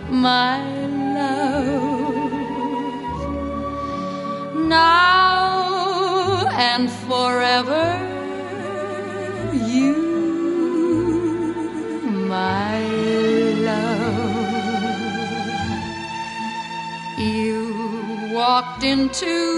my love. Now and forever, you, my love. You walked into